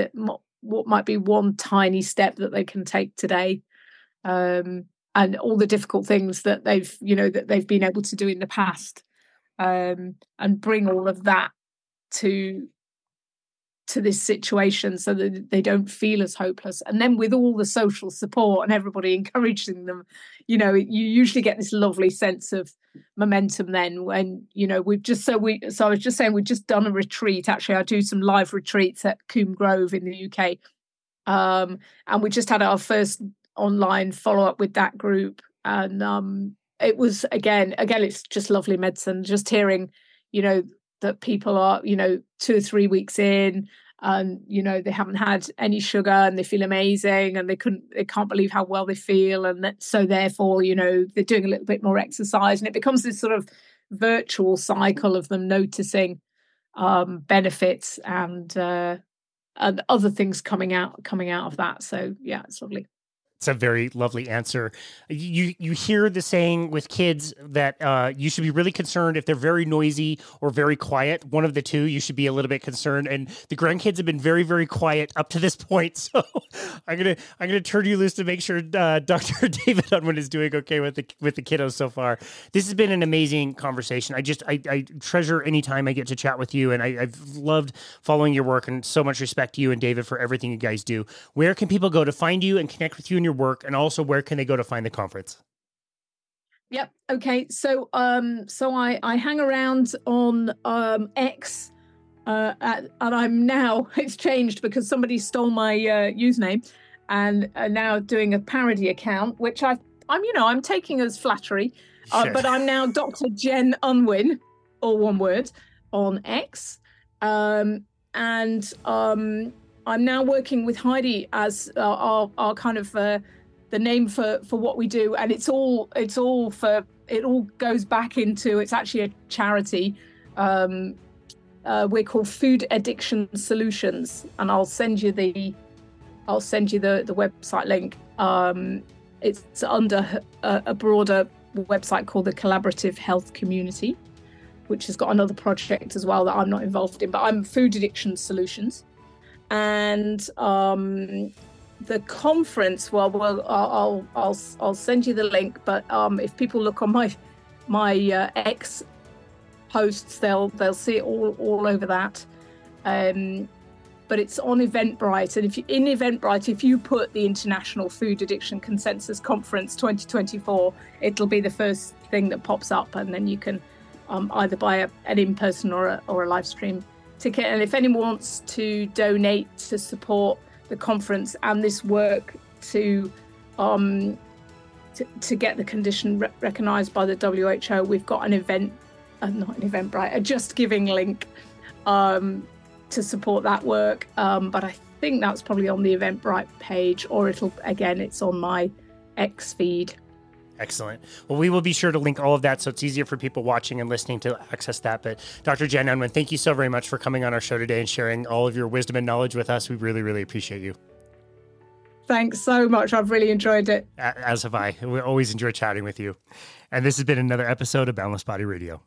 one tiny step that they can take today, and all the difficult things that they've been able to do in the past, and bring all of that to this situation so that they don't feel as hopeless. And then with all the social support and everybody encouraging them, you know, you usually get this lovely sense of momentum then, when, you know, so I was just saying, we've just done a retreat. Actually, I do some live retreats at Coombe Grove in the UK. And we just had our first online follow-up with that group. And it was, again, it's just lovely medicine, just hearing, you know, that people are, you know, 2 or 3 weeks in, and, you know, they haven't had any sugar and they feel amazing, and they can't believe how well they feel. And so therefore, you know, they're doing a little bit more exercise, and it becomes this sort of virtual cycle of them noticing benefits and other things coming out of that. So yeah, it's lovely. It's a very lovely answer. You hear the saying with kids that you should be really concerned if they're very noisy or very quiet. One of the two, you should be a little bit concerned. And the grandkids have been very, very quiet up to this point. So I'm gonna turn you loose to make sure Dr. David Unwin is doing okay with the kiddos so far. This has been an amazing conversation. I treasure any time I get to chat with you, and I've loved following your work, and so much respect to you and David for everything you guys do. Where can people go to find you and connect with you and your work, and also where can they go to find the conference? Yep. Okay. So I hang around on X, and I'm now, it's changed because somebody stole my username, and now doing a parody account, which I'm taking as flattery, Sure. but I'm now Dr. Jen Unwin, all one word, on X, and I'm now working with Heidi as our kind of the name for what we do, and it all goes back into, it's actually a charity. We're called Food Addiction Solutions, and I'll send you the website link. It's under a broader website called the Collaborative Health Community, which has got another project as well that I'm not involved in, but I'm Food Addiction Solutions. And the conference, I'll send you the link, but if people look on my X posts, they'll see it all over that. But it's on Eventbrite, and in Eventbrite, if you put the International Food Addiction Consensus Conference 2024, it'll be the first thing that pops up, and then you can either buy an in-person or a live stream ticket. And if anyone wants to donate to support the conference and this work to to get the condition recognised by the WHO. We've got an event, not an Eventbrite, a Just Giving link to support that work. But I think that's probably on the Eventbrite page, or it's on my X feed. Excellent. Well, we will be sure to link all of that so it's easier for people watching and listening to access that. But Dr. Jen Unwin, thank you so very much for coming on our show today and sharing all of your wisdom and knowledge with us. We really, really appreciate you. Thanks so much. I've really enjoyed it. As have I. We always enjoy chatting with you. And this has been another episode of Boundless Body Radio.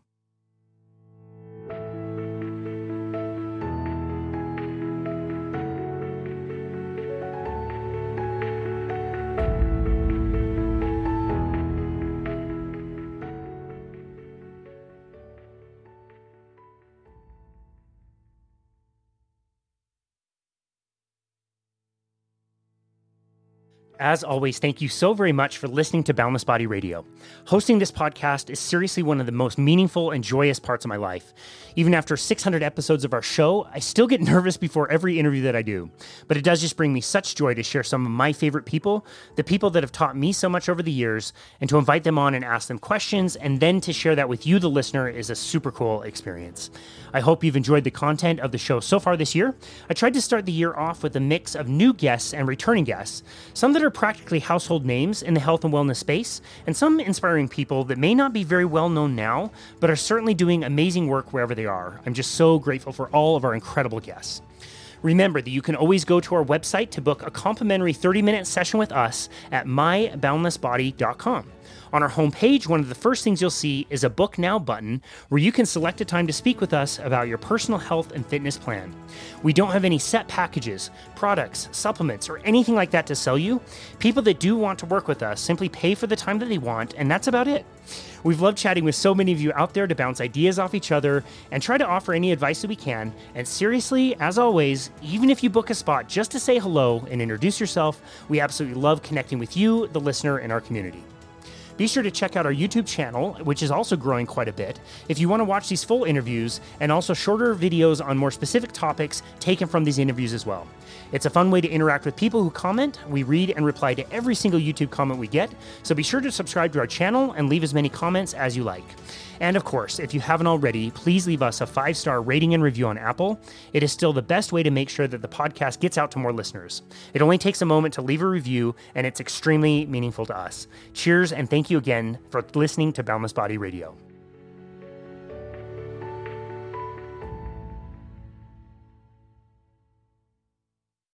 As always, thank you so very much for listening to Boundless Body Radio. Hosting this podcast is seriously one of the most meaningful and joyous parts of my life. Even after 600 episodes of our show, I still get nervous before every interview that I do. But it does just bring me such joy to share some of my favorite people, the people that have taught me so much over the years, and to invite them on and ask them questions, and then to share that with you, the listener, is a super cool experience. I hope you've enjoyed the content of the show so far this year. I tried to start the year off with a mix of new guests and returning guests, some that are practically household names in the health and wellness space, and some inspiring people that may not be very well known now, but are certainly doing amazing work wherever they are. I'm just so grateful for all of our incredible guests. Remember that you can always go to our website to book a complimentary 30-minute session with us at myboundlessbody.com. On our homepage, one of the first things you'll see is a Book Now button where you can select a time to speak with us about your personal health and fitness plan. We don't have any set packages, products, supplements, or anything like that to sell you. People that do want to work with us simply pay for the time that they want, and that's about it. We've loved chatting with so many of you out there to bounce ideas off each other and try to offer any advice that we can. And seriously, as always, even if you book a spot just to say hello and introduce yourself, we absolutely love connecting with you, the listener, in our community. Be sure to check out our YouTube channel, which is also growing quite a bit, if you want to watch these full interviews and also shorter videos on more specific topics taken from these interviews as well. It's a fun way to interact with people who comment. We read and reply to every single YouTube comment we get, so be sure to subscribe to our channel and leave as many comments as you like. And of course, if you haven't already, please leave us a 5-star rating and review on Apple. It is still the best way to make sure that the podcast gets out to more listeners. It only takes a moment to leave a review, and it's extremely meaningful to us. Cheers, and thank you again for listening to Boundless Body Radio.